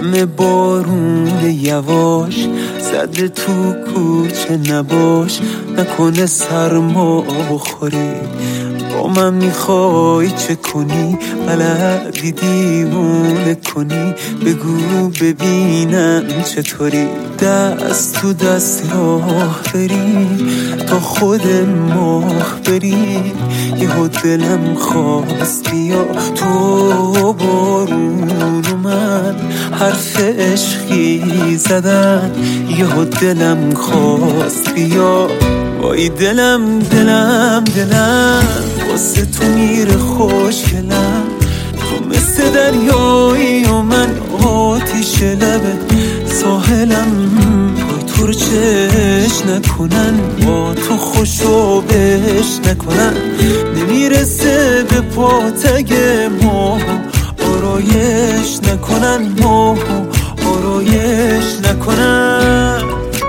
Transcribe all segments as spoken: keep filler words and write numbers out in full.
همه بارون یواش زده تو کوچه نباش، نکنه سرما بخوری. با من میخوای چه کنی؟ بلدی دیوونه کنی؟ بگو ببینم چطوری. دست تو دست راه بریم تا خود ماه بریم. یهو دلم خواست بیا تو بارون و من حرف عشقی زدن. یهو دلم خواست بیا، وای دلم دلم دلم واسه تو میره خوشگلم. تو مثل دریایی و من آتیش لبه ساحلم. وای تو رو چش نکنن، با تو خوشو بش نکنن. نمیرسه به پاتگ ماه آرایش نکنن، ماه آرایش نکنن.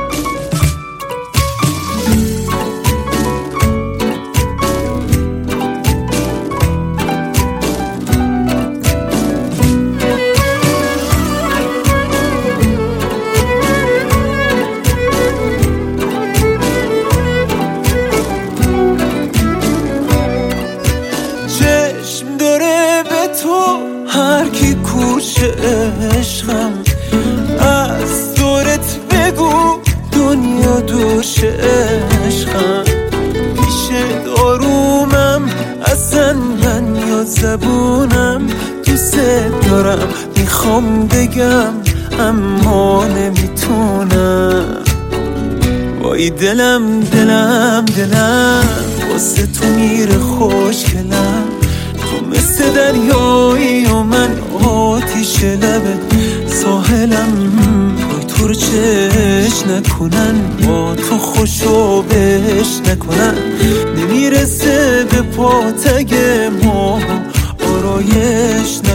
هر کی کوچه عشقم از دورت بگو دنیا دوش عشقم. پیش دارومم اصلا من یا زبونم دوست دارم میخوام بگم اما نمیتونم. وای دلم دلم دلم واسه تو میره خوشگلم. تو مثل دریایی و من آتیش لبه ساحلم. وای تو رو چش نکنن، با تو خوشو بش نکنن. نمیرسه به پاتگ ماه آرایش